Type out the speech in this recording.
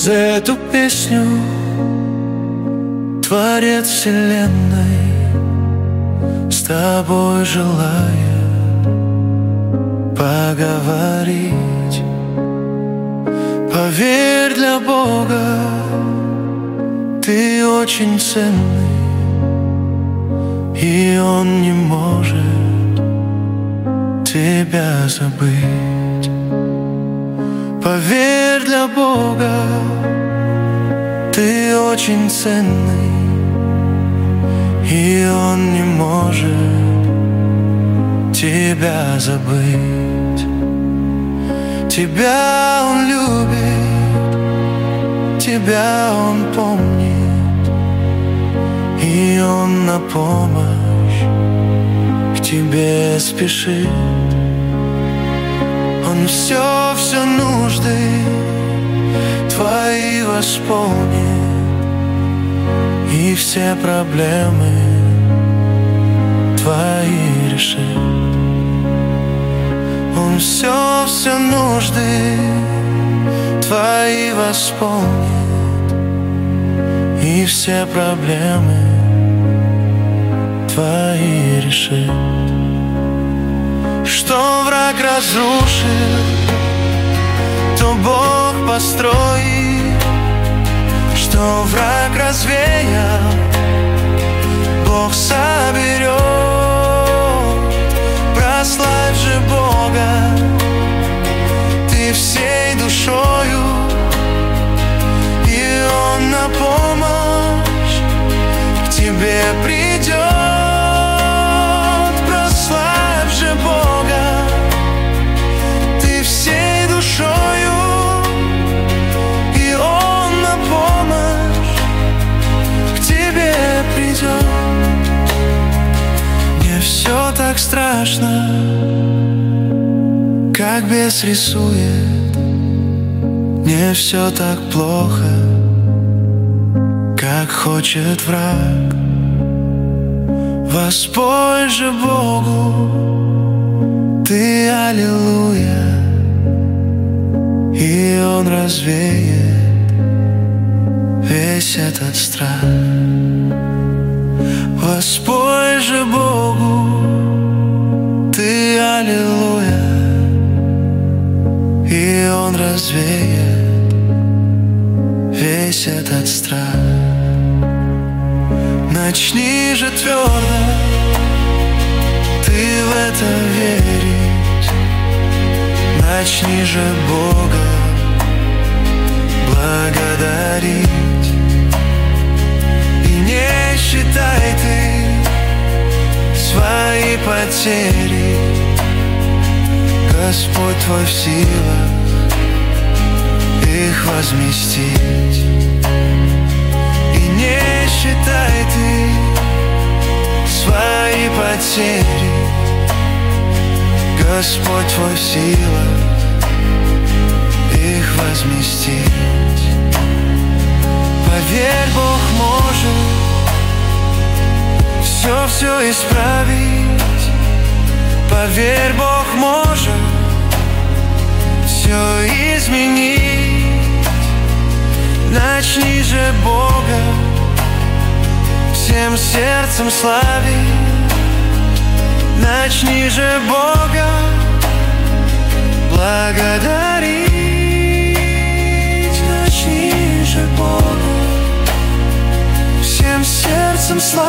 За эту песню Творец вселенной с тобой желает поговорить. Поверь, для Бога ты очень ценный, и Он не может тебя забыть. Поверь, для Бога ты очень ценный, и Он не может тебя забыть. Тебя Он любит, тебя Он помнит, и Он на помощь к тебе спешит. Он все нужды твои восполнит, и все проблемы твои решит. Он все нужды твои восполнит, и все проблемы твои решит. Что враг разрушит, то Бог построит. Что враг развеял, Бог соберет. Прославь же Бога ты всей душою, и Он на помощь к тебе придет. Прославь же Бога ты всей душою, и Он на помощь к тебе придет. Не все так страшно, как бес рисует, не все так плохо, как хочет враг. Воспой же Богу ты, аллилуйя, и Он развеет весь этот страх. Воспой же Богу ты, аллилуйя, и Он развеет весь этот страх. Начни же твердо ты в это верить, начни же Бога благодарить. И не считай ты свои потери, Господь твой в силах их возместить. И не считай ты свои потери, Господь твой в силах их возместить. Поверь, Бог может все исправить. Поверь, Бог может все изменить. Начни же Бога всем сердцем славить. Начни же Бога благодарить. Начни же Бога всем сердцем славить.